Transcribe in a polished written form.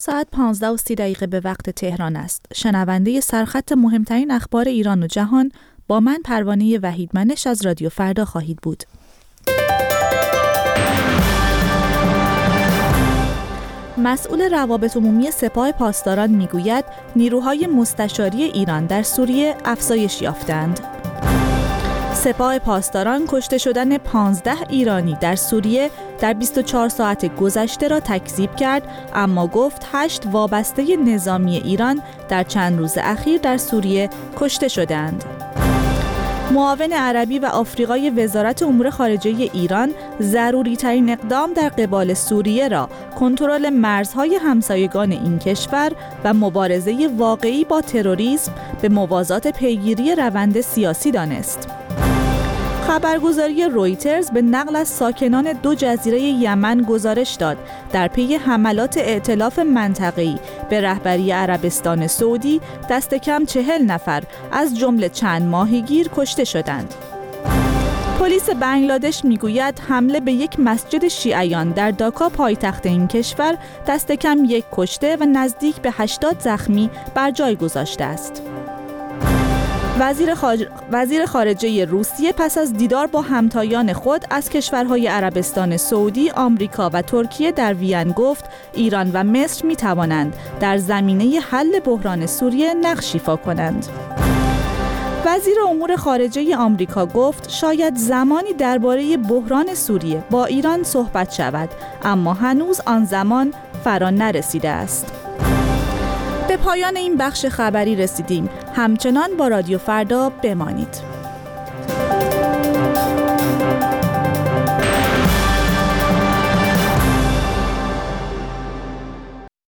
ساعت 15:30 به وقت تهران است. شنونده سرخط مهمترین اخبار ایران و جهان با من پروانه وحیدمنش از رادیو فردا خواهید بود. مسئول روابط عمومی سپاه پاسداران میگوید نیروهای مستشاری ایران در سوریه افزایش یافتند. سپاه پاسداران کشته شدن 15 ایرانی در سوریه در 24 ساعت گذشته را تکذیب کرد، اما گفت 8 وابسته نظامی ایران در چند روز اخیر در سوریه کشته شدند. معاون عربی و آفریقای وزارت امور خارجه ایران ضروری ترین اقدام در قبال سوریه را کنترل مرزهای همسایگان این کشور و مبارزه واقعی با تروریسم به موازات پیگیری روند سیاسی دانست. خبرگزاری رویترز به نقل از ساکنان 2 جزیره یمن گزارش داد در پی حملات ائتلاف منطقه‌ای به رهبری عربستان سعودی دست کم 40 نفر از جمله چند ماهیگیر کشته شدند. پلیس بنگلادش میگوید حمله به یک مسجد شیعیان در داکا پایتخت این کشور دست کم 1 کشته و نزدیک به 80 زخمی بر جای گذاشته است. وزیر خارجه روسیه پس از دیدار با همتایان خود از کشورهای عربستان سعودی، آمریکا و ترکیه در وین گفت ایران و مصر می توانند در زمینه حل بحران سوریه نقش ایفا کنند. وزیر امور خارجه آمریکا گفت شاید زمانی درباره بحران سوریه با ایران صحبت شود، اما هنوز آن زمان فرا نرسیده است. به پایان این بخش خبری رسیدیم. همچنان با رادیو فردا بمانید.